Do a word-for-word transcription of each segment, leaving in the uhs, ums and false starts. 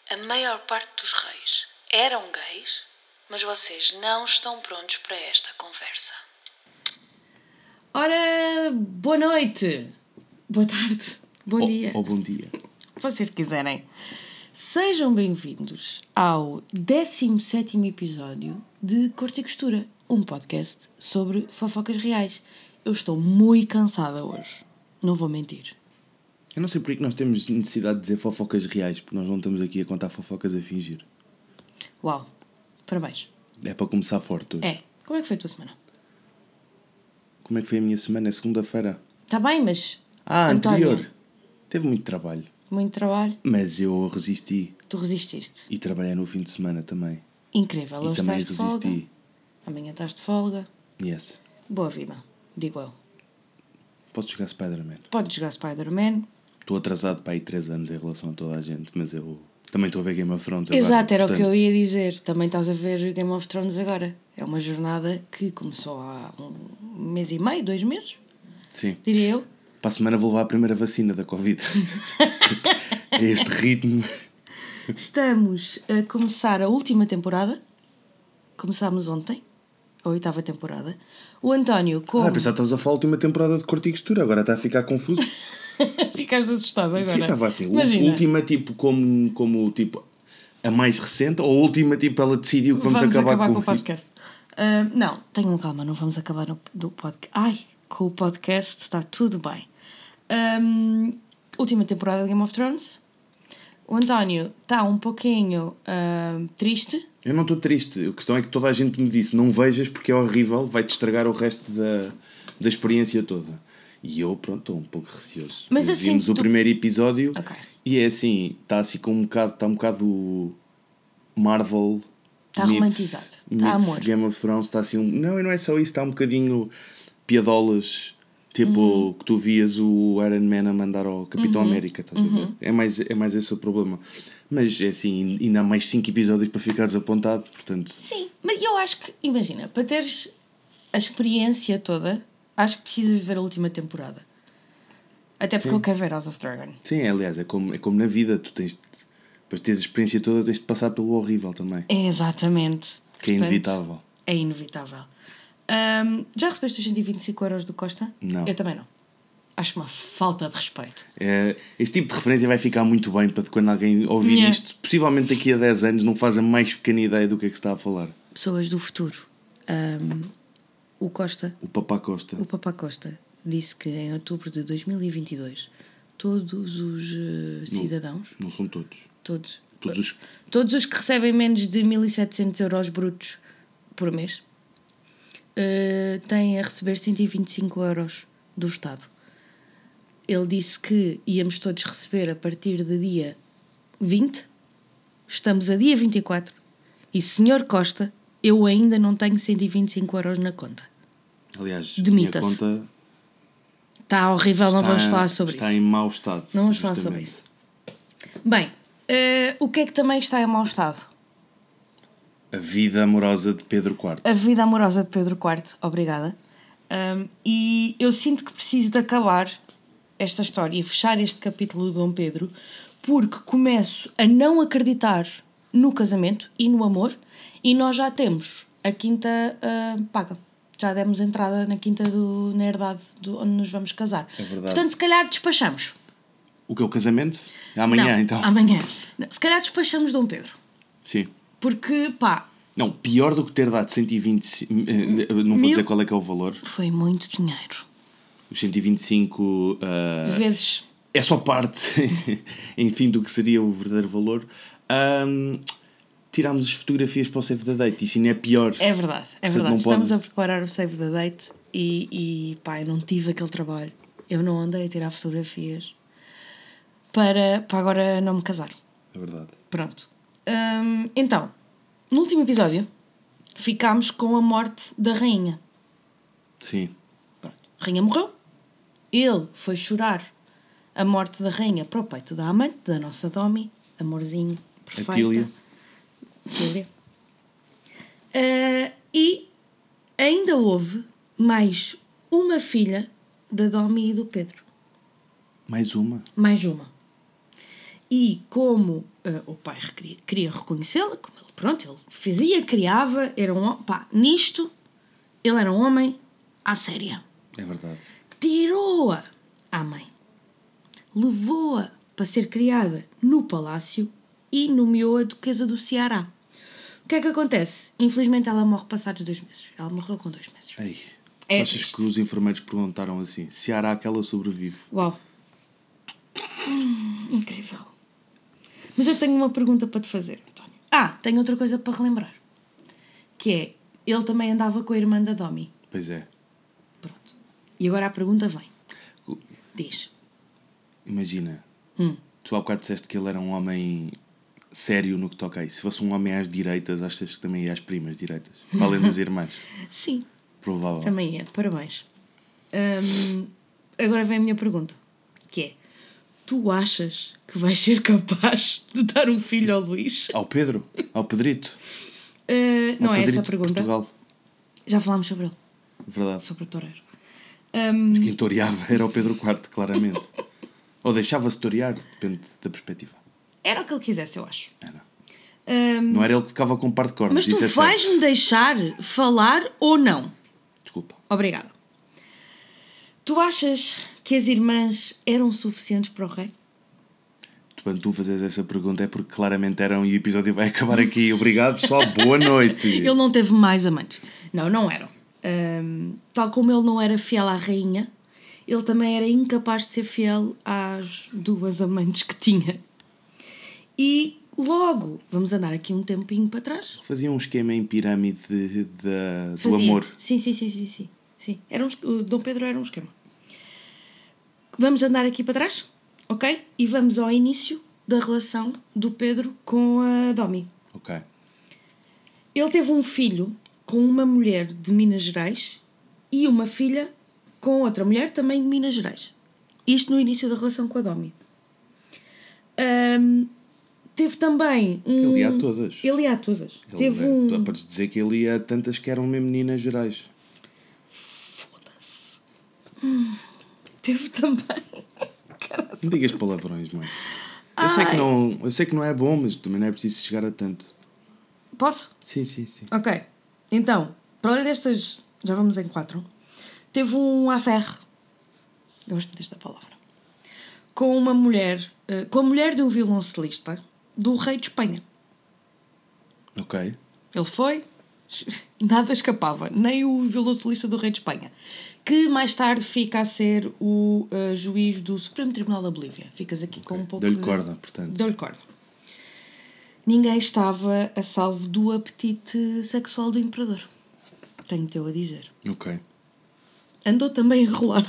A maior parte dos reis eram gays, mas vocês não estão prontos para esta conversa. Ora, boa noite, boa tarde, bom ou, dia. Ou bom dia. Vocês quiserem. Sejam bem-vindos ao décimo sétimo episódio de Corte e Costura, um podcast sobre fofocas reais. Eu estou muito cansada hoje, não vou mentir. Eu não sei porque é que nós temos necessidade de dizer fofocas reais, porque nós não estamos aqui a contar fofocas a fingir. Uau, parabéns. É para começar forte hoje. É, como é que foi a tua semana? Como é que foi a minha semana? É segunda-feira. Está bem, mas... Ah, António, anterior. Teve muito trabalho. muito trabalho. Mas eu resisti. Tu resististe. E trabalhei no fim de semana também. Incrível. E Hoje também estás de resisti. folga. Amanhã estás de folga. Yes. Boa vida, digo eu. Posso jogar Spider-Man. Podes jogar Spider-Man. Estou atrasado para aí três anos em relação a toda a gente, mas eu também estou a ver Game of Thrones agora. Exato, era portanto... o que eu ia dizer. Também estás a ver Game of Thrones agora. É uma jornada que começou há um mês e meio, dois meses, Sim. diria eu. Para a semana vou levar a primeira vacina da Covid. É este ritmo. Estamos a começar a última temporada. Começámos ontem, a oitava temporada. O António, como... Ah, pensava que estavas a falar a última temporada de Corte e Costura, agora está a ficar confuso. Ficaste assustado agora. Sim, estava assim. Imagina. Última, tipo, como, como tipo, a mais recente, ou a última, tipo, ela decidiu que vamos, vamos acabar, acabar com, com o podcast. Uh, não, tenham calma, não vamos acabar no, do podcast. Ai, com o podcast está tudo bem. Um, última temporada de Game of Thrones. O António está um pouquinho uh, triste. Eu não estou triste. A questão é que toda a gente me disse: não vejas porque é horrível, vai-te estragar o resto da, da experiência toda. E eu, pronto, estou um pouco receoso. Mas assim, vimos o tu... primeiro episódio okay. E é assim, está assim com um bocado, está um bocado Marvel. Está romantizado. Está amor. Game of Thrones está assim um... Não, e não é só isso, está um bocadinho piadolas, tipo uhum. que tu vias o Iron Man a mandar ao Capitão uhum. América, estás uhum. a ver? É mais, é mais esse o problema. Mas é assim, ainda há mais cinco episódios para ficares apontado, portanto... Sim, mas eu acho que, imagina, para teres a experiência toda, acho que precisas de ver a última temporada. Até porque Sim. eu quero ver House of Dragon. Sim, aliás, é como, é como na vida, tu tens... Para teres a experiência toda, tens de passar pelo horrível também. Exatamente. Que é Portanto, inevitável. É inevitável. Um, já recebeste os cento e vinte e cinco euros do Costa? Não. Eu também não. Acho uma falta de respeito. É, este tipo de referência vai ficar muito bem para quando alguém ouvir yeah. isto, possivelmente daqui a dez anos, não faz a mais pequena ideia do que é que se está a falar. Pessoas do futuro. Um, o Costa... O Papá Costa. O Papá Costa disse que em outubro de dois mil e vinte e dois todos os uh, cidadãos... Não, não são todos. Todos. Todos os... Todos os que recebem menos de mil e setecentos euros brutos por mês uh, têm a receber cento e vinte e cinco euros do Estado. Ele disse que íamos todos receber a partir do dia vinte. Estamos a dia vinte e quatro. E, senhor Costa, eu ainda não tenho cento e vinte e cinco euros na conta. Aliás, demita-se. Minha conta... Está horrível, está, não vamos falar sobre está isso. Está em mau estado. Não vamos justamente. falar sobre isso. Bem, uh, o que é que também está em mau estado? A vida amorosa de Pedro quarto. A vida amorosa de Pedro quarto, obrigada. Um, e eu sinto que preciso de acabar esta história e fechar este capítulo do Dom Pedro, porque começo a não acreditar no casamento e no amor, e nós já temos a quinta uh, paga. Já demos entrada na quinta do, na herdade do, onde nos vamos casar. É verdade. Portanto, se calhar despachamos. O que é o casamento? Amanhã, não, então. Amanhã. Não, se calhar despachamos Dom Pedro. Sim. Porque, pá... Não, pior do que ter dado cento e vinte... Não vou Mil... dizer qual é que é o valor. Foi muito dinheiro. Os cento e vinte e cinco... Uh, vezes... É só parte, enfim, do que seria o verdadeiro valor. Um, tirámos as fotografias para o Save the Date. Isso ainda é pior. É verdade, é Portanto, verdade. Não Estamos pode... a preparar o Save the Date e, e pá, eu não tive aquele trabalho. Eu não andei a tirar fotografias para, para agora não me casar. É verdade. Pronto. Um, então, no último episódio, ficámos com a morte da rainha. Sim. Pronto. A rainha morreu. Ele foi chorar a morte da rainha para o peito da amante, da nossa Domi, amorzinho, perfeita. Atília. Atília. Uh, e ainda houve mais uma filha da Domi e do Pedro. Mais uma? Mais uma. E como uh, o pai queria, queria reconhecê-la, como ele, pronto, ele fazia, criava, era um pá, nisto, ele era um homem à séria. É verdade. Tirou-a à mãe. Levou-a para ser criada no palácio e nomeou-a duquesa do Ceará. O que é que acontece? Infelizmente ela morre passados dois meses. Ela morreu com dois meses. Ei, É achas triste. que os enfermeiros perguntaram assim, Ceará que ela sobrevive? Uau. Hum, incrível. Mas eu tenho uma pergunta para te fazer, António. Ah, tenho outra coisa para relembrar. Que é, ele também andava com a irmã da Domi. Pois é. Pronto. E agora a pergunta vem. Diz. Imagina, Hum. tu há bocado disseste que ele era um homem sério no que toca a isso. Se fosse um homem às direitas, achas que também ia às primas direitas? Além das irmãs? Sim. Provável. Também é. Parabéns. Hum, agora vem a minha pergunta. Que é, tu achas que vais ser capaz de dar um filho ao Luís? Ao Pedro? Ao Pedrito? Uh, não ao é esta Pedrito a de pergunta. Portugal. Já falámos sobre ele. Verdade. Sobre o toureiro. Um... Quem toreava era o Pedro quarto, claramente. Ou deixava-se torear, depende da perspectiva. Era o que ele quisesse, eu acho. Era. Um... Não era ele que ficava com par de cornos. Mas tu isso é vais-me certo. deixar falar ou não? Desculpa. Obrigada. Tu achas que as irmãs eram suficientes para o rei? Quando tu fazes essa pergunta é porque claramente eram e o episódio vai acabar aqui. Obrigado, pessoal. Boa noite. Ele não teve mais amantes. Não, não eram. Um, tal como ele não era fiel à rainha, ele também era incapaz de ser fiel às duas amantes que tinha. E logo, vamos andar aqui um tempinho para trás. Fazia um esquema em pirâmide de, de, do Fazia. amor. Sim, sim, sim, sim, sim. sim. Era um, o Dom Pedro era um esquema. Vamos andar aqui para trás, ok? E vamos ao início da relação do Pedro com a Domi. Ok. Ele teve um filho com uma mulher de Minas Gerais e uma filha com outra mulher também de Minas Gerais. Isto no início da relação com a Domi. Um, teve também um... Ele ia a todas. Ele ia a todas. Ele teve é, um... Podes dizer que ele ia a tantas que eram mesmo Minas Gerais. Foda-se. Hum, teve também... Não digas palavrões, mãe. Eu sei, que não, eu sei que não é bom, mas também não é preciso chegar a tanto. Posso? Sim, sim, sim. Ok. Então, para além destas... Já vamos em quatro. Teve um affaire. Eu gosto desta palavra. Com uma mulher... Uh, com a mulher de um violoncelista do rei de Espanha. Ok. Ele foi... Nada escapava. Nem o violoncelista do rei de Espanha. Que mais tarde fica a ser o uh, juiz do Supremo Tribunal da Bolívia. Ficas aqui okay. com um pouco Deu-lhe de... corda, portanto. Deu-lhe corda. Ninguém estava a salvo do apetite sexual do imperador. Tenho-te eu a dizer. Ok. Andou também enrolado.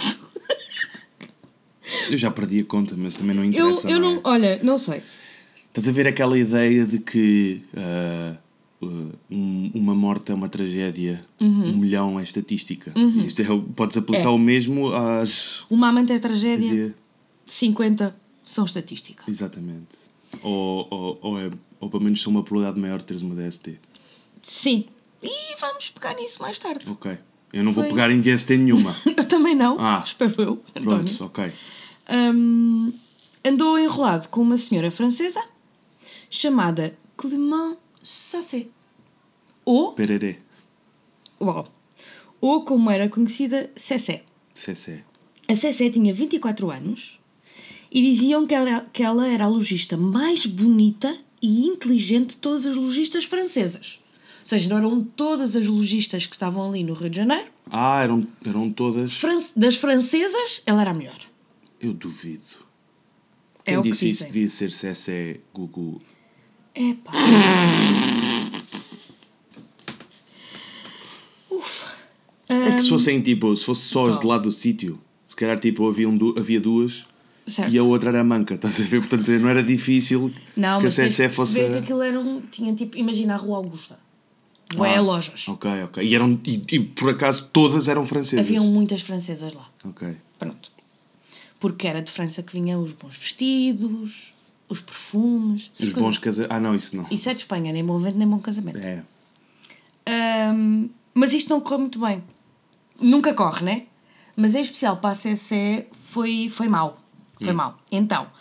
Eu já perdi a conta, mas também não interessa. Eu, eu não, não é? Olha, não sei. Estás a ver aquela ideia de que uh, uh, um, uma morte é uma tragédia, uhum. um milhão é estatística. Uhum. Isto é, podes aplicar é. o mesmo às... Uma amante é tragédia, de... cinquenta são estatística. Exatamente. Ou, ou, ou, é, ou pelo menos são uma probabilidade maior de teres uma D S T. Sim. E vamos pegar nisso mais tarde. Ok. Eu não Foi... vou pegar em D S T nenhuma. Eu também não. Ah. Espero eu, António. Pronto, ok. Um, andou enrolado com uma senhora francesa chamada Clément Sassé. Ou... Pereré. Uau. Ou como era conhecida, Cessé. Cessé. A Cessé tinha vinte e quatro anos e diziam que ela, que ela era a lojista mais bonita e inteligente de todas as lojistas francesas. Ou seja, não eram todas as lojistas que estavam ali no Rio de Janeiro. Ah, eram, eram todas... Fran- das francesas, ela era a melhor. Eu duvido. É Quem o que disse isso dizem. devia ser Cessé Gugu. Epá. Ufa. É que se Um, fossem tipo, se fosse só as então. de lado do sítio, se calhar tipo havia, um, havia duas certo. E a outra era manca, estás a ver? Portanto não era difícil não, que a Cessé fosse. Não, mas que aquilo era um, tinha tipo, imagina a Rua Augusta. Ué, ah, lojas. Ok, ok. E, eram, e, e por acaso todas eram francesas? Haviam muitas francesas lá. Ok. Pronto. Porque era de França que vinham os bons vestidos, os perfumes... Os bons casamentos... Ah, não, isso não. Isso é de Espanha, nem bom vento, nem bom casamento. É. Um, mas isto não correu muito bem. Nunca corre, né? Mas em especial para a Cessé foi, foi mau. Foi hum. mau. Então,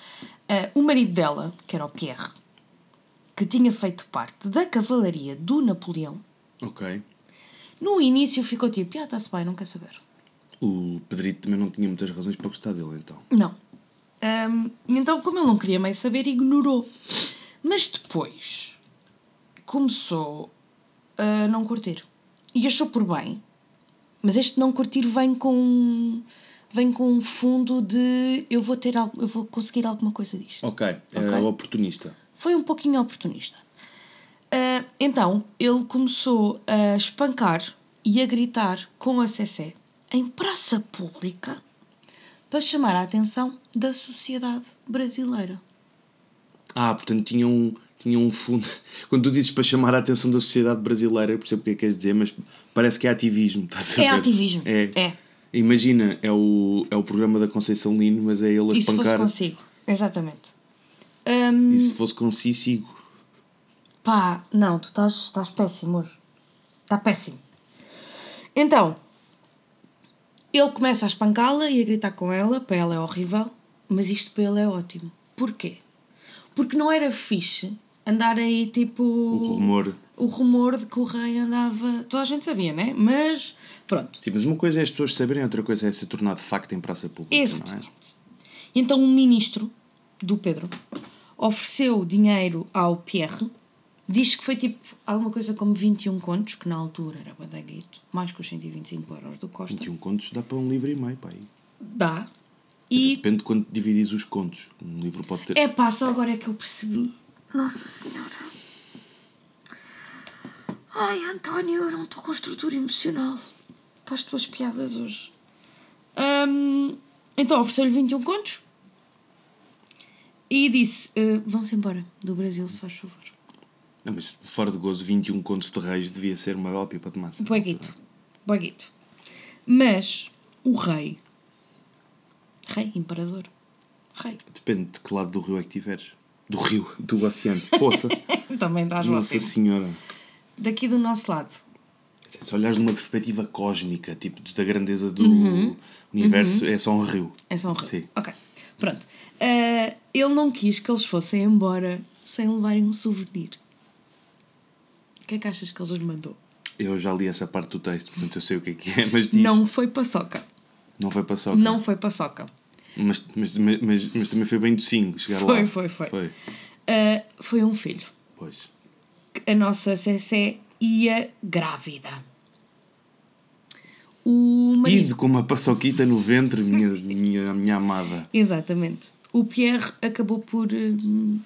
Uh, o marido dela, que era o Pierre, que tinha feito parte da cavalaria do Napoleão, ok. No início ficou tipo, ah, está-se bem, não quer saber. O Pedrito também não tinha muitas razões para gostar dele, então. Não. Um, então, como ele não queria mais saber, ignorou. Mas depois começou a não curtir. E achou por bem. Mas este não curtir vem com, vem com um fundo de eu vou, ter algo, eu vou conseguir alguma coisa disto. Ok, é okay? oportunista. Foi um pouquinho oportunista. Uh, então, ele começou a espancar e a gritar com a Cessé em praça pública para chamar a atenção da sociedade brasileira. Ah, portanto tinha um, tinha um fundo... Quando tu dizes para chamar a atenção da sociedade brasileira, eu percebo o que é que queres dizer, mas parece que é ativismo, estás a ver? É ativismo, é. é. Imagina, é o, é o programa da Conceição Lino, mas é ele a e espancar... E se fosse consigo, exatamente. Um... E se fosse consigo, sigo. Pá, não, tu estás, estás péssimo hoje. Está péssimo. Então, ele começa a espancá-la e a gritar com ela, para ela é horrível, mas isto para ele é ótimo. Porquê? Porque não era fixe andar aí tipo... O rumor. O rumor de que o rei andava... Toda a gente sabia, né? Mas, pronto. Sim, mas uma coisa é as pessoas saberem, outra coisa é ser tornado facto em praça pública. Exatamente. Não é? Então, um ministro do Pedro ofereceu dinheiro ao Pierre. Diz que foi tipo alguma coisa como vinte e um contos, que na altura era badaguito, mais que os cento e vinte e cinco euros do Costa. vinte e um contos dá para um livro e meio, pá. Dá. E... Dizer, depende de quanto dividis os contos. Um livro pode ter... É pá, só agora é que eu percebi. Nossa Senhora. Ai, António, eu não estou com estrutura emocional para as tuas piadas hoje. Um, então ofereceu-lhe vinte e um contos e disse, uh, vão-se embora do Brasil, se faz favor. Não, mas fora de gozo, vinte e um contos de reis devia ser uma ópia para tomar. Baguito. Baguito. Mas o rei... Rei, imperador. Rei. Depende de que lado do rio é que tiveres. Do rio, do oceano. Poça. Também estás lá. Nossa Senhora. Daqui do nosso lado. Se olhares numa perspectiva cósmica, tipo da grandeza do uhum. universo, uhum. é só um rio. É só um rio. Sim. Ok. Pronto. Uh, ele não quis que eles fossem embora sem levarem um souvenir. O que é que achas que ele lhes mandou? Eu já li essa parte do texto, portanto eu sei o que é que é, mas diz... Não foi paçoca. Não foi paçoca? Não foi paçoca. Mas, mas, mas, mas também foi bem docinho chegar foi, lá. Foi, foi, foi. Uh, foi um filho. Pois. A nossa Cessé ia grávida. O marido... Ide com uma paçoquita no ventre, minha, minha, minha amada. Exatamente. O Pierre acabou por, hum,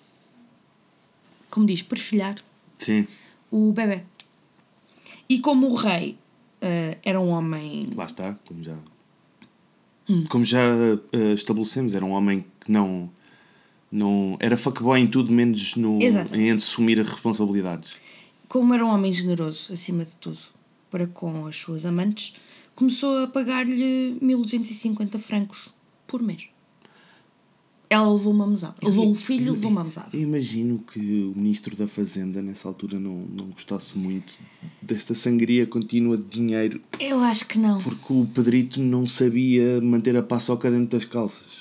como diz, perfilhar Sim. o bebê. E como o rei uh, era um homem... Lá está, como já... Hum. Como já uh, estabelecemos, era um homem que não... não era fuckboy em tudo, menos no, em assumir as responsabilidades. Como era um homem generoso, acima de tudo, para com as suas amantes, começou a pagar-lhe mil duzentos e cinquenta francos por mês. Ela levou uma mesada. Levou um filho, levou uma mesada. Eu imagino que o ministro da Fazenda, nessa altura, não, não gostasse muito desta sangria contínua de dinheiro. Eu acho que não. Porque o Pedrito não sabia manter a paçoca dentro das calças.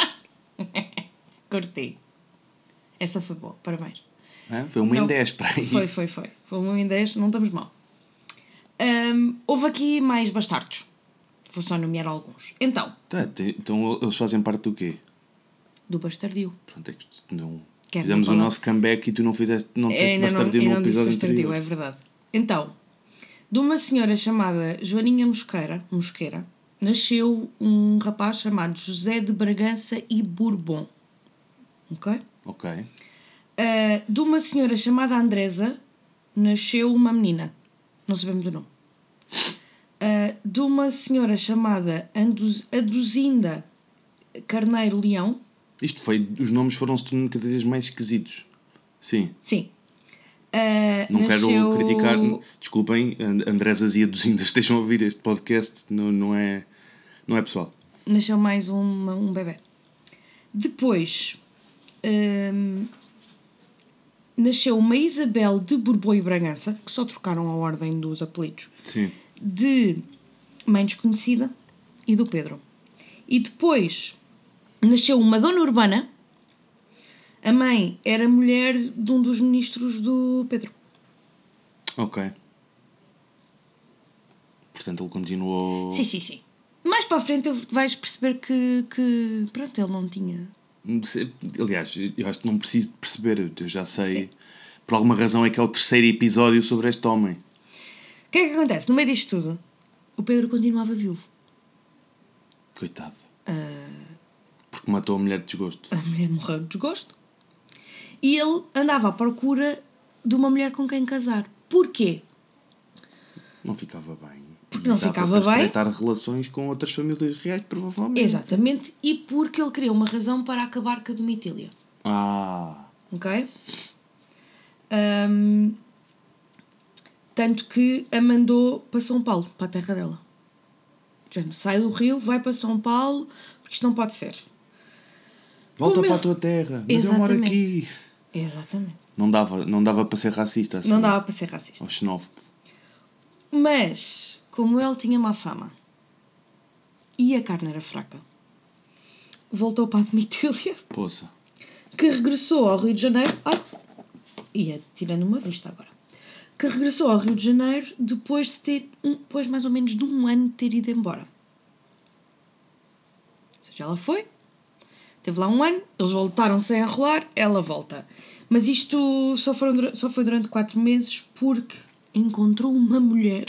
Curti. Essa foi boa, parabéns. Ah, foi uma não, em dez para aí. Foi, foi, foi. Foi uma em dez, não estamos mal. Um, houve aqui mais bastardos. Vou só nomear alguns. Então. Tá, então eles fazem parte do quê? Do bastardio. Pronto, é que não... Quer Fizemos o nosso comeback e tu não fizeste, não disseste ainda bastardio não, no episódio bastardio, anterior. É verdade. Então, de uma senhora chamada Joaninha Mosqueira, Mosqueira, nasceu um rapaz chamado José de Bragança e Bourbon. Ok? Ok. Uh, de uma senhora chamada Andresa, nasceu uma menina. Não sabemos o nome. Uh, de uma senhora chamada Anduz, Aduzinda Carneiro Leão. Isto foi... Os nomes foram-se tornando cada vez mais esquisitos. Sim. Sim. Uh, não nasceu... quero criticar... Desculpem, Andresas e Aduzindas estejam a ouvir este podcast. Não, não, é, não é pessoal. Nasceu mais um, um bebê. Depois... Um, nasceu uma Isabel de Bourbon e Bragança, que só trocaram a ordem dos apelidos. Sim. De mãe desconhecida e do Pedro. E depois nasceu uma Dona Urbana, A mãe era mulher de um dos ministros do Pedro. Ok. Portanto, ele continuou... Sim, sim, sim. Mais para a frente vais perceber que, que pronto, ele não tinha... Aliás, eu acho que não preciso de perceber, eu já sei. Sim. Por alguma razão é que é o terceiro episódio sobre este homem. O que é que acontece? No meio disto tudo, o Pedro continuava viúvo. Coitado. Uh... Porque matou a mulher de desgosto. A mulher morreu de desgosto. E ele andava à procura de uma mulher com quem casar. Porquê? Não ficava bem. Porque não Dava ficava para bem. estreitar relações com outras famílias reais, provavelmente. Exatamente. E porque ele queria uma razão para acabar com a Domitília. Ah. Ok? Um, tanto que a mandou para São Paulo, para a terra dela. Já sai do Rio, vai para São Paulo, porque isto não pode ser. Volta Como para ele... a tua terra, mas Exatamente. eu moro aqui. Exatamente. Não dava, não dava para ser racista assim. Não dava para ser racista. Ou xenófobo. Mas, como ele tinha má fama e a carne era fraca, voltou para a Domitília. Poça. Que regressou ao Rio de Janeiro. Ai, ia tirando uma vista agora. Que regressou ao Rio de Janeiro depois de ter, um, depois mais ou menos de um ano de ter ido embora. Ou seja, ela foi, teve lá um ano, eles voltaram sem enrolar, ela volta. Mas isto só, foram, só foi durante quatro meses porque encontrou uma mulher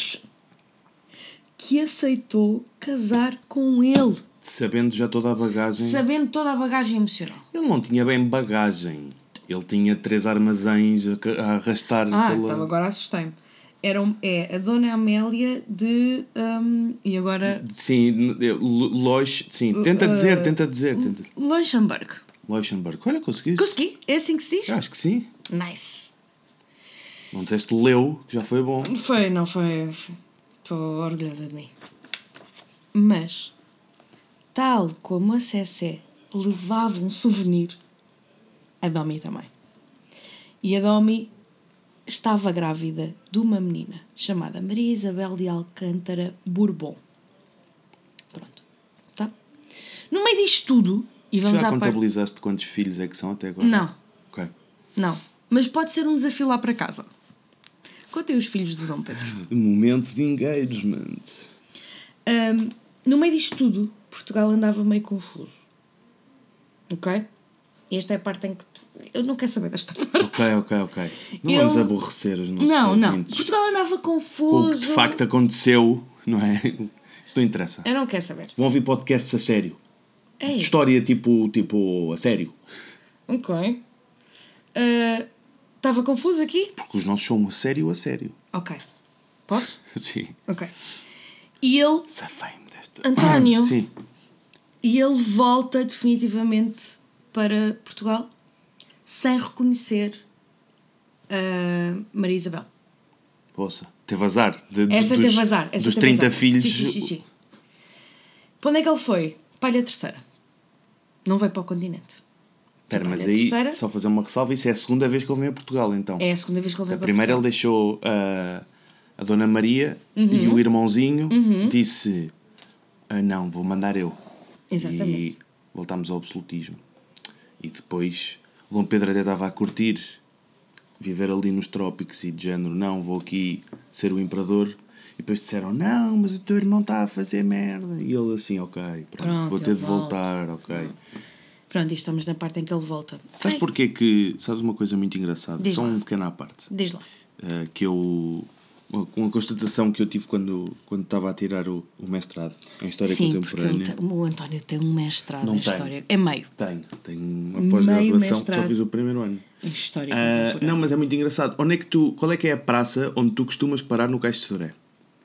que aceitou casar com ele. Sabendo já toda a bagagem. Sabendo toda a bagagem emocional. Ele não tinha bem bagagem. Ele tinha três armazéns a arrastar ah, pela... então agora assustei-me. Era, é a Dona Amélia de... Um, e agora... Sim, Lois... Sim, tenta dizer, uh, tenta dizer. Tenta. Luxemburgo. Luxemburgo. Olha, conseguiste. Consegui? É assim que se diz? Eu acho que sim. Nice. Não disseste leu, que já foi bom. Foi, não foi... Estou orgulhosa de mim. Mas, tal como a Cessé levava um souvenir, a Domi também. E a Domi estava grávida de uma menina chamada Maria Isabel de Alcântara Bourbon. Pronto. Tá? No meio disto tudo... E vamos já à contabilizaste parte... quantos filhos é que são até agora? Não. Ok. Não. Mas pode ser um desafio lá para casa. Contem os filhos de Dom Pedro. Momento de engagement. Um, no meio disto tudo, Portugal andava meio confuso. Ok? E esta é a parte em que... Tu... Eu não quero saber desta parte. Ok, ok, ok. Não Ele... vamos aborrecer os nossos Não, ouvintes. não. Portugal andava confuso. Com o que de facto aconteceu, não é? Isso não interessa. Eu não quero saber. Vão ouvir podcasts a sério. Ei. História tipo, tipo a sério. Ok. Estava uh, confuso aqui? Porque os nossos são a sério a sério. Ok. Posso? Sim. Ok. E ele... Safei-me desta... António. Sim. E ele volta definitivamente para Portugal sem reconhecer a Maria Isabel. Poça. Teve azar. De, de, Essa dos, teve azar. Essa dos teve trinta azar. filhos... Sim, sim, sim, sim. Para onde é que ele foi? Para a Ilha Terceira. Não veio para o continente. Espera, mas aí, terceira... só fazer uma ressalva, isso é a segunda vez que ele vem a Portugal, então. É a segunda vez que ele vem a para primeira Portugal. Ele deixou uh, a Dona Maria uhum. e o irmãozinho, uhum. disse, ah, não, vou mandar eu. Exatamente. E voltámos ao absolutismo. E depois, o Dom Pedro até estava a curtir, viver ali nos trópicos e de género, não, vou aqui ser o imperador. E depois disseram, não, mas o teu irmão está a fazer merda. E ele assim, ok, pronto, pronto vou ter de volta. voltar, ok. Não. Pronto, e estamos na parte em que ele volta. Sabes porquê que... Sabes uma coisa muito engraçada? Diz Só lá. uma pequena à parte. Diz lá. Uh, que eu... Uma, uma constatação que eu tive quando, quando estava a tirar o, o mestrado em História Sim, Contemporânea. Sim, o António tem um mestrado Não em tem. História. É meio. Tenho. Tenho uma pós-graduação que só fiz o primeiro ano. Em História uh, Contemporânea. Não, mas é muito engraçado. Onde é que tu... Qual é que é a praça onde tu costumas parar no Cais de Sodré?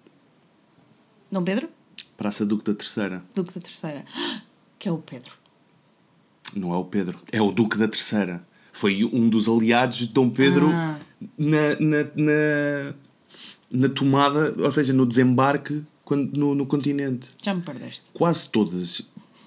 Dom Pedro? Praça Duque da Terceira. Duque da Terceira. Que é o Pedro. Não é o Pedro, é o Duque da Terceira. Foi um dos aliados de Dom Pedro ah. na, na, na, na tomada, ou seja, no desembarque quando, no, no continente. Já me perdeste. Quase todas.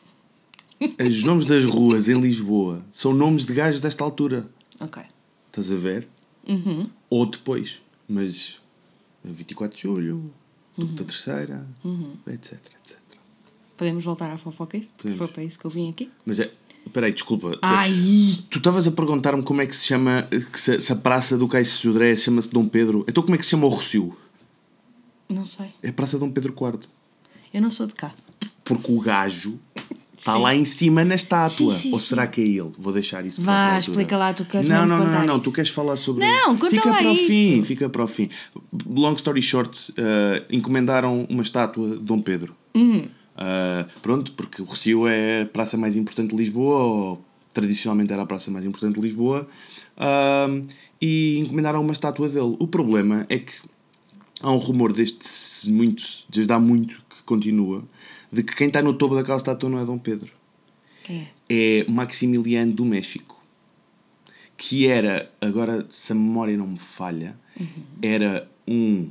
Os nomes das ruas em Lisboa são nomes de gajos desta altura. Ok. Estás a ver? Uhum. Ou depois. Mas vinte e quatro de Julho, Duque uhum. da Terceira, uhum. etc, etcétera. Podemos voltar à fofoca isso? Porque foi para isso que eu vim aqui. Mas é, Espera aí, desculpa. Ai! Tu estavas a perguntar-me como é que se chama... Que se, se a praça do Cais de Sodré chama-se Dom Pedro. Então como é que se chama o Rossio? Não sei. É a Praça Dom Pedro quarto. Eu não sou de cá. Porque o gajo está lá em cima na estátua. Sim, sim, Ou será sim. que é ele? Vou deixar isso para Vá, outra altura. explica lá, tu queres Não, mesmo não, não, contar não, não. isso. Tu queres falar sobre... Não, conta fica lá para o isso. fim, fica para o fim. Long story short, uh, encomendaram uma estátua de Dom Pedro. Uhum. Uh, pronto, porque o Rossio é a praça mais importante de Lisboa, ou tradicionalmente era a praça mais importante de Lisboa, uh, e encomendaram uma estátua dele. O problema é que há um rumor desde, muito, desde há muito que continua, de que quem está no topo daquela estátua não é Dom Pedro. Quem é? É Maximiliano do México, que era, agora se a memória não me falha, uhum. era um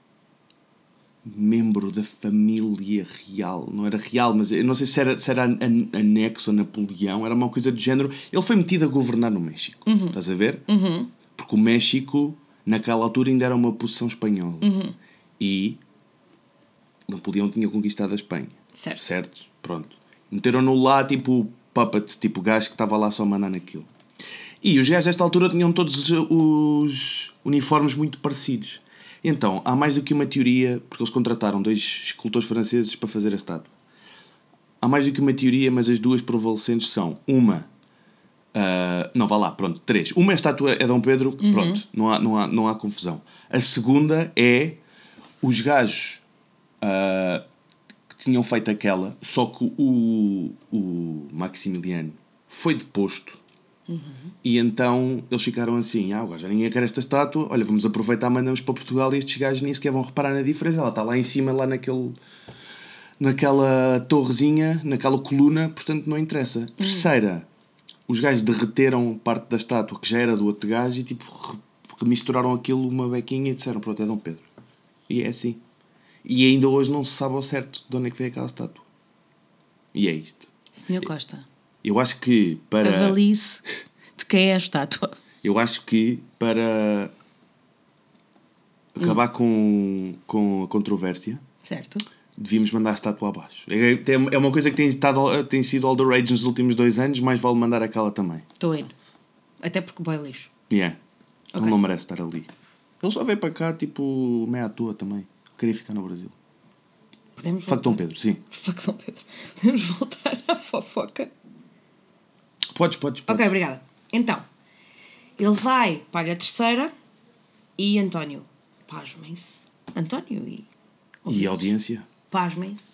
membro da família real. Não era real, mas eu não sei se era, se era anexo a Napoleão, era uma coisa do género. Ele foi metido a governar no México. Uhum. Estás a ver? Uhum. Porque o México, naquela altura, ainda era uma possessão espanhola. Uhum. E Napoleão tinha conquistado a Espanha. Certo. Certo? Pronto. Meteram-no lá, tipo puppet, tipo gajo que estava lá só a mandar naquilo. E os gajos, desta altura, tinham todos os, os uniformes muito parecidos. Então, há mais do que uma teoria, porque eles contrataram dois escultores franceses para fazer a estátua. Há mais do que uma teoria, mas as duas prevalecentes são uma... Uh, não, vá lá, pronto, três. Uma, a estátua é Dom Pedro, uhum. Pronto, não há, não, há, não há confusão. A segunda é os gajos uh, que tinham feito aquela, só que o, o Maximiliano foi deposto. Uhum. E então eles ficaram assim: ah, já ninguém quer esta estátua, olha, vamos aproveitar, mandamos para Portugal e estes gajos nem sequer vão reparar na diferença. Ela está lá em cima, lá naquele, naquela torrezinha, naquela coluna, portanto não interessa. Uhum. Terceira, os gajos derreteram parte da estátua que já era do outro gajo e tipo remisturaram aquilo uma bequinha e disseram: pronto, é Dom Pedro. E é assim. E ainda hoje não se sabe ao certo de onde é que veio aquela estátua. E é isto. senhor Costa, eu acho que para... avalie-se de quem é a estátua. Eu acho que para acabar hum. com, com a controvérsia, certo, devíamos mandar a estátua abaixo. É uma coisa que tem, estado, tem sido all the rage nos últimos dois anos, mais vale mandar aquela também. Estou indo. Até porque vai lixo. Yeah. Okay. Ele não merece estar ali. Ele só veio para cá, tipo, meia à toa também. Queria ficar no Brasil. Podemos voltar. Fuck Dom Pedro, sim. Fuck Dom Pedro. Podemos voltar à fofoca. Podes, podes, podes. Ok, obrigada. Então, ele vai para a terceira e António, pasmem-se. António e... E a audiência? Pasmem-se.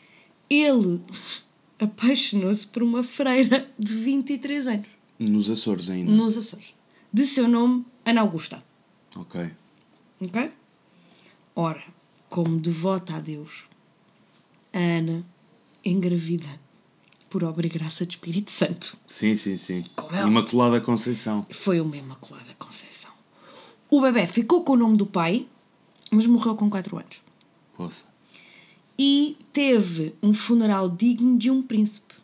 Ele apaixonou-se por uma freira de vinte e três anos. Nos Açores ainda? Nos Açores. De seu nome, Ana Augusta. Ok. Ok? Ora, como devota a Deus, a Ana engravida por obra e graça de Espírito Santo. Sim, sim, sim. Como é Imaculada Conceição. Foi uma Imaculada Conceição. O bebé ficou com o nome do pai, mas morreu com quatro anos. Poxa. E teve um funeral digno de um príncipe.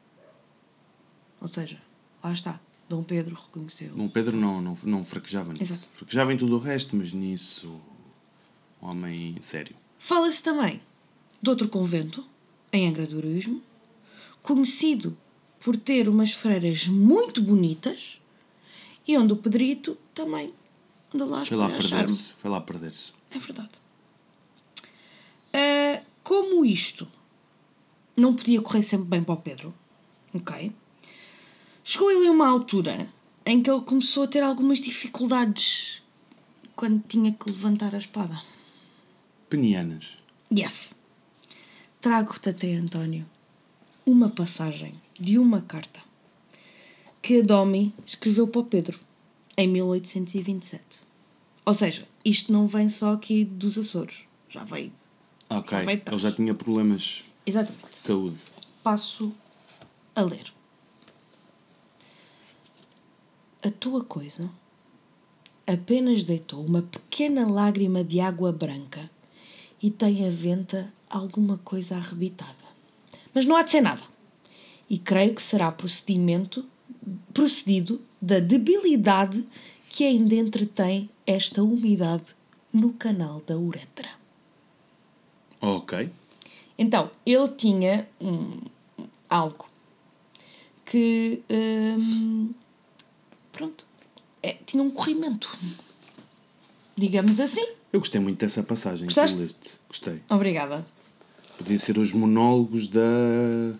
Ou seja, lá está. Dom Pedro reconheceu. Dom Pedro não, não, não fraquejava nisso. Exato. Fraquejava em tudo o resto, mas nisso... Homem sério. Fala-se também de outro convento, em Angra do Heroísmo, conhecido por ter umas freiras muito bonitas e onde o Pedrito também anda lá a Foi lá espalhar perder-se. Foi lá perder-se. É verdade. Uh, como isto não podia correr sempre bem para o Pedro, ok? Chegou ele a uma altura em que ele começou a ter algumas dificuldades quando tinha que levantar a espada. Penianas. Yes. Trago-te até, António, uma passagem de uma carta que a Domi escreveu para o Pedro em mil oitocentos e vinte e sete. Ou seja, isto não vem só aqui dos Açores. Já veio. Ok. Já veio Ele já tinha problemas Exatamente. de saúde. Passo a ler. A tua coisa apenas deitou uma pequena lágrima de água branca e tem a venta alguma coisa arrebitada. Mas não há de ser nada. E creio que será procedimento, procedido da debilidade que ainda entretém esta umidade no canal da uretra. Ok. Então, ele tinha um, algo que, hum, pronto, é, tinha um corrimento. Digamos assim. Eu gostei muito dessa passagem. Gostaste? Que tu leste. Gostei. Obrigada. Podia ser os monólogos da...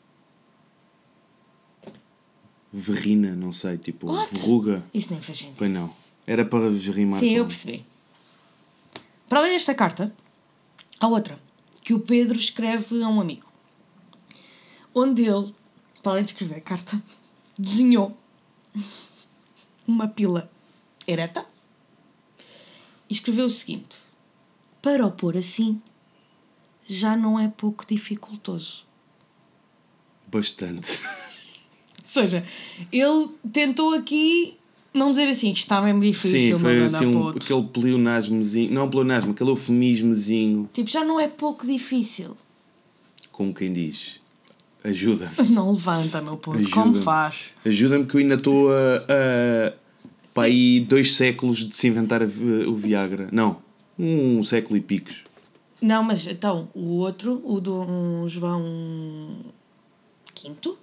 Verrina, não sei, tipo, What? verruga. Isso nem faz sentido. Pois não. Era para rimar Sim, com... eu percebi. Para além desta carta, há outra, que o Pedro escreve a um amigo. Onde ele, para além de escrever a carta, desenhou uma pila ereta e escreveu o seguinte: para o pôr assim, já não é pouco dificultoso. Bastante. Ou seja, ele tentou aqui não dizer assim, que está mesmo difícil. Sim, foi não assim um, aquele pleonasmozinho, não pleonasmo, aquele eufemismozinho. Tipo, já não é pouco difícil. Como quem diz, ajuda-me. Não levanta, meu puto, Ajuda-me. como faz? Ajuda-me que eu ainda estou a, a para aí dois séculos de se inventar a vi- o Viagra. Não, um século e picos. Não, mas então, o outro, o do um João Quinto?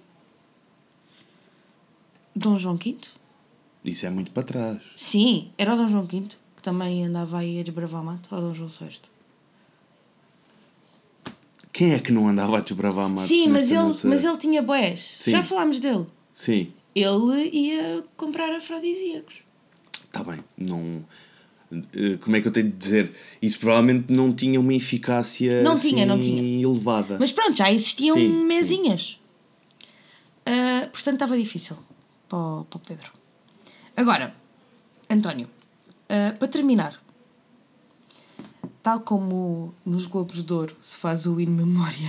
Dom João Quinto? Isso é muito para trás. Sim, era o Dom João Quinto, que também andava aí a desbravar mato, ou Dom João Sexto. Quem é que não andava a desbravar matos? Sim, mas nesta ele, nossa- mas ele tinha boés. Sim. Já falámos dele. Sim, Ele ia comprar afrodisíacos. está bem. Não... eh, Como é que eu tenho de dizer? Isso provavelmente não tinha uma eficácia Não assim, tinha, não tinha. elevada. Mas pronto, já existiam Sim, sim. mesinhas. Ah, portanto, estava difícil para o, para o Pedro. Agora, António, ah, para terminar, tal como nos Globos de Ouro se faz o In Memoriam,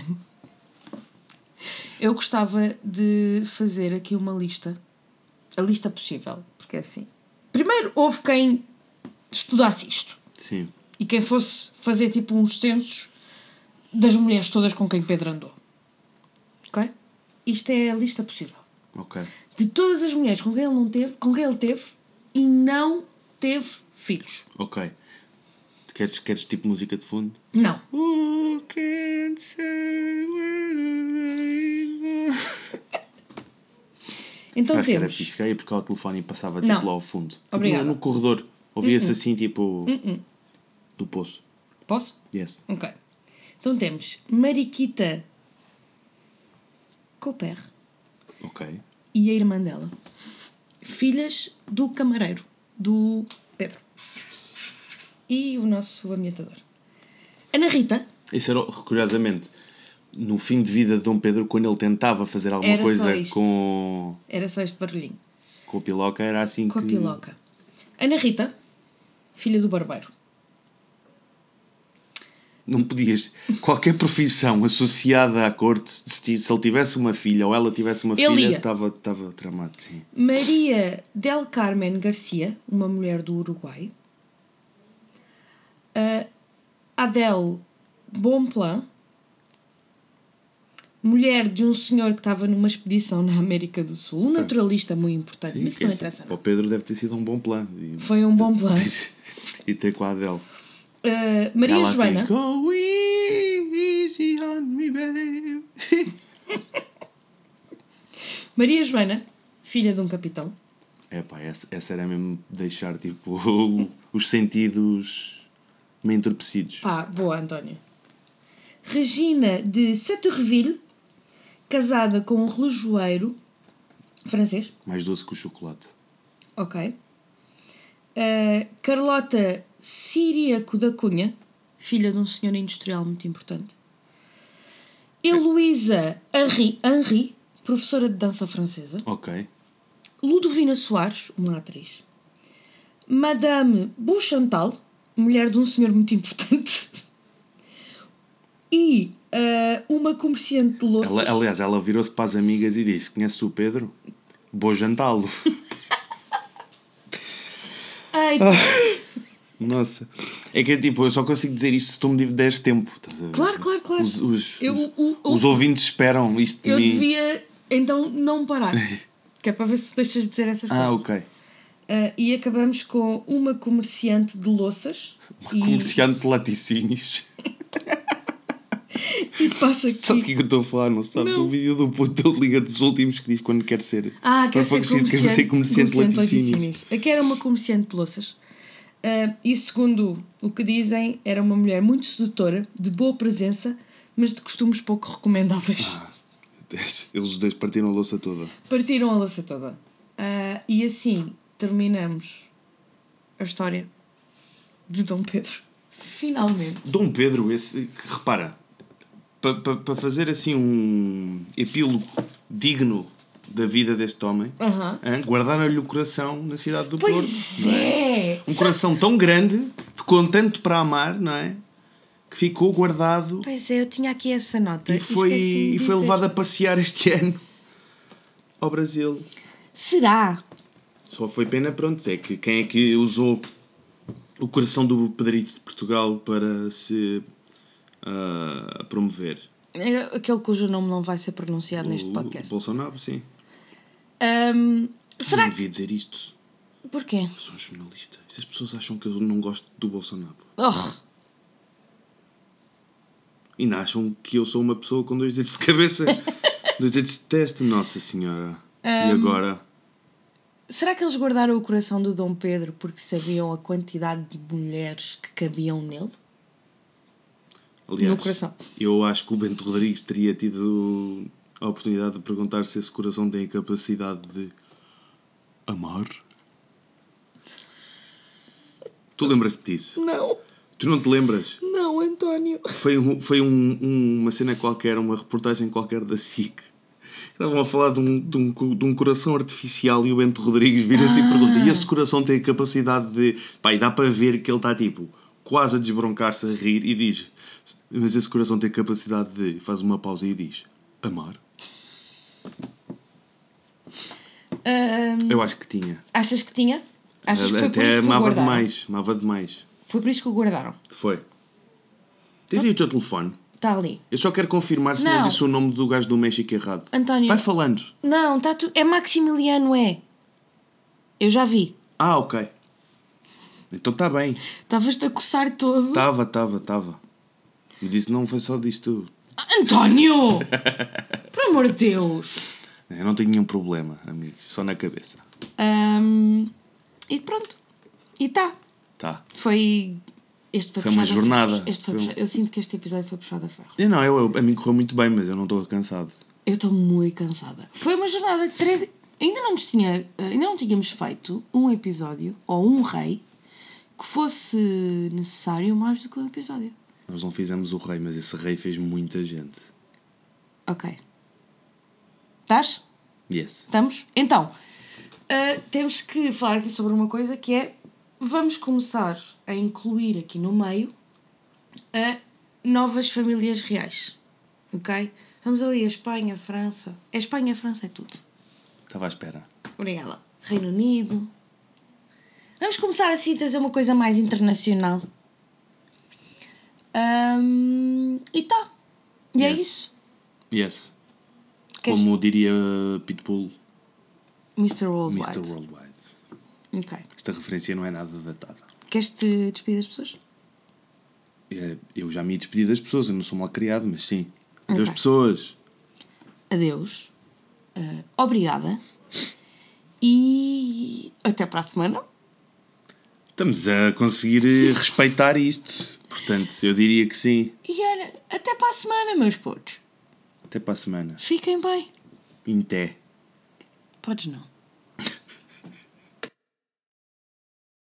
eu gostava de fazer aqui uma lista, a lista possível, porque é assim. Primeiro, houve quem estudasse isto Sim. e quem fosse fazer tipo uns censos das mulheres todas com quem Pedro andou. Ok? Isto é a lista possível. Ok. De todas as mulheres com quem ele não teve, com quem ele teve e não teve filhos. Ok. Queres, queres tipo música de fundo? Não. Who can say when- Então Acho que era temos. fixe. Eu ia buscar o telefone e passava tipo Não. lá ao fundo. Tipo, Obrigada. no, no corredor. Ouvia-se assim tipo Uh-uh. do poço. Posso? Yes. Ok. Então temos Mariquita Couper Ok. e a irmã dela. Filhas do camareiro, do Pedro. E o nosso ambientador. Ana Rita. Isso era, curiosamente, no fim de vida de Dom Pedro, quando ele tentava fazer alguma Era só coisa isto. com, Era só este barulhinho. com a piloca, era assim Com a que... piloca. Ana Rita, filha do barbeiro. Não podias... Qualquer profissão associada à corte, se, se ele tivesse uma filha ou ela tivesse uma Ele filha, ia. estava estava tramado, sim. Maria del Carmen Garcia, uma mulher do Uruguai. Uh, Adele Bonpland, mulher de um senhor que estava numa expedição na América do Sul, um naturalista muito importante, Sim, mas isso quer não dizer, interessa para o nada. Pedro deve ter sido um bom plano. E, Foi um bom plano. e ter com a Adele. Uh, Maria Ela Joana. assim, go easy on me, babe. Maria Joana, filha de um capitão. Epá, essa, essa era mesmo deixar tipo os sentidos meio entorpecidos. Pá, boa, António. Regina de Sartreville, casada com um relojoeiro francês. Mais doce que o chocolate. Ok. Uh, Carlota Ciríaco da Cunha, filha de um senhor industrial muito importante. Heloísa Henri, Henri, professora de dança francesa. Ok. Ludovina Soares, uma atriz. Madame Bouchantal, mulher de um senhor muito importante. E uh, uma comerciante de louças. Ela, aliás, ela virou-se para as amigas e disse: conheces o Pedro? Vou jantá-lo. Ai, Nossa. É que tipo, eu só consigo dizer isto se tu me deres tempo. Estás a ver? claro, claro, claro. Os, os, Eu- os, o- o- os ouvintes esperam isto de eu mim. devia então não parar. Que é para ver se tu deixas de dizer essas Ah, coisas. ok. Uh, e acabamos com uma comerciante de louças. Uma e, comerciante de laticínios. E passa aqui. Sabe o que é que eu estou a falar? Não sabe? Não. O vídeo do puto da Liga dos Últimos que diz quando quer ser. Ah, quer ser comerciante, comerciante, quer ser comerciante de laticínios. Aqui era uma comerciante de louças. Uh, e segundo o que dizem, era uma mulher muito sedutora, de boa presença, mas de costumes pouco recomendáveis. Ah, eles dois partiram a louça toda. Partiram a louça toda. Uh, e assim terminamos a história de Dom Pedro. Finalmente. Dom Pedro, esse que repara, para pa, pa fazer assim um epílogo digno da vida deste homem, Uh-huh. guardaram-lhe o coração na cidade do Pois Porto. Não é. é? Um coração tão grande, com tanto para amar, não é? Que ficou guardado. Pois é, eu tinha aqui essa nota. E foi, e foi levado a passear este ano ao Brasil. Será? Só foi pena, pronto, é que quem é que usou o coração do Pedrito de Portugal para se uh, promover? É aquele cujo nome não vai ser pronunciado o, neste podcast. O Bolsonaro, sim. Um, será não que... devia dizer isto. Porquê? Eu sou um jornalista. Se as pessoas acham que eu não gosto do Bolsonaro. Oh. E ainda acham que eu sou uma pessoa com dois dedos de cabeça. Dois dedos de testa. Nossa Senhora. Um... E agora... Será que eles guardaram o coração do Dom Pedro porque sabiam a quantidade de mulheres que cabiam nele? Aliás, no coração. Eu acho que o Bento Rodrigues teria tido a oportunidade de perguntar se esse coração tem a capacidade de amar. Tu lembras-te disso? Não. Tu não te lembras? Não, António. Foi, um, foi um, um, uma cena qualquer, uma reportagem qualquer da S I C. Estavam a falar de um, de, um, de um coração artificial e o Bento Rodrigues vira-se ah. e pergunta: e esse coração tem a capacidade de... Pá, e dá para ver que ele está tipo quase a desbroncar-se, a rir, e diz: mas esse coração tem a capacidade de... Faz uma pausa e diz: amar. Um, Eu acho que tinha. Achas que tinha? Achas que foi Até por isso que amava o guardaram? demais, amava demais. Foi por isso que o guardaram? Foi. Tens aí o teu telefone? Está ali. Eu só quero confirmar se não, não disse o nome do gajo do México errado. António. Vai falando. Não, tá tu... é Maximiliano, é. Eu já vi. Ah, ok. Então está bem. Estavas-te a coçar todo. Estava, estava, estava. Mas isso não foi só disto. António! Por amor de Deus! Eu não tenho nenhum problema, amigos. Só na cabeça. Um, e pronto. E tá. Tá. Foi... Este foi, foi uma jornada. Este foi foi um... Eu sinto que este episódio foi puxado a ferro. Eu não, eu, eu, a mim correu muito bem, mas eu não estou cansado. Eu estou muito cansada. Foi uma jornada de três... Ainda não, nos tinha, ainda não tínhamos feito um episódio, ou um rei, que fosse necessário mais do que um episódio. Nós não fizemos o rei, mas esse rei fez muita gente. Ok. Estás? Yes. Estamos? Então, uh, temos que falar aqui sobre uma coisa que é... Vamos começar a incluir aqui no meio a novas famílias reais. Ok? Vamos ali a Espanha, a França. A Espanha e a França é tudo. Estava à espera. Obrigada. Reino Unido. Vamos começar assim a trazer uma coisa mais internacional. Um, e tá. E yes. é isso. Yes. Queres... Como diria Pitbull. mister Worldwide. mister Worldwide. Ok. Esta referência não é nada datada. Queres-te despedir das pessoas? Eu já me despedi das pessoas, eu não sou mal criado, mas sim. Okay. Das pessoas. Adeus. Uh, obrigada. E até para a semana. Estamos a conseguir respeitar isto. Portanto, eu diria que sim. E olha, até para a semana, meus putos. Até para a semana. Fiquem bem. Em té. Podes não.